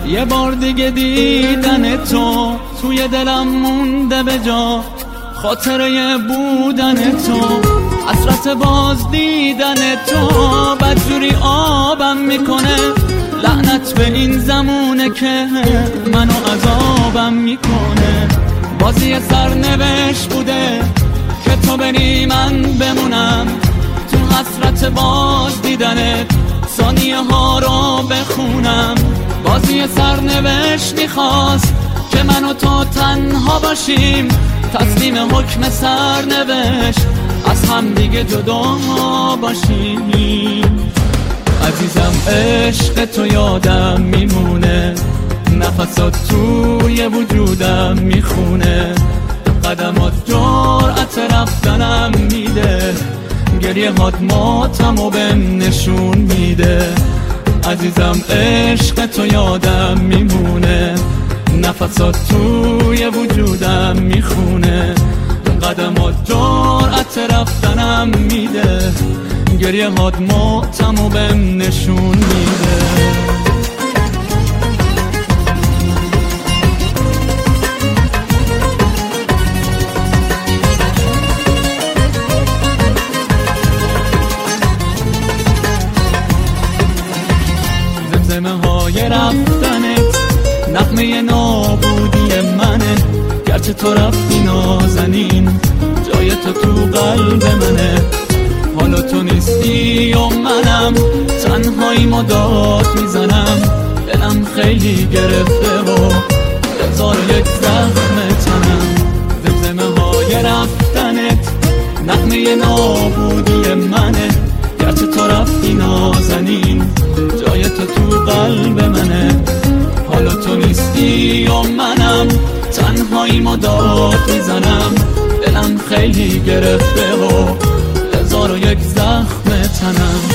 یه بار دیگه دیدن تو توی دلم مونده به جا، خاطره بودن تو، حسرت باز دیدن تو بدجوری آبم میکنه. لعنت به این زمونه که منو عذابم میکنه. بازی سرنوشت بوده که تو بری من بمونم، تو حسرت باز دیدنت ثانیه ها رو بخونم. بازی سرنوشت میخواست که من و تو تنها باشیم، تسلیم حکم سرنوشت از هم دیگه جدا باشیم. عزیزم عشق تو یادم میمونه، نفسات توی وجودم میخونه، قدمات جرأت رفتنم میده، گریه هات ماتمو بهم نشون میده. عزیزم عشق تو یادم میمونه، نفسات توی وجودم میخونه، قدمات جرأت رفتنم میده، گریه هات ماتمو بهم نشون میده. زمزمه های رفتنت نغمه نابودی منه، گرچه تو رفتی نازنین جای تو قلب منه. حالا تو نیستی و منم تنهایی مداد میزنم، دلم خیلی گرفته و هزار یک زخم تنم. زمزمه های رفتنت نغمه نابودی منه، گرچه تو رفتی نازنین جای تو قلب منه. حالا تو نیستی و منم تنهایی مداد میزنم، دلم خیلی گرفته و هزار و یک زخم تنم.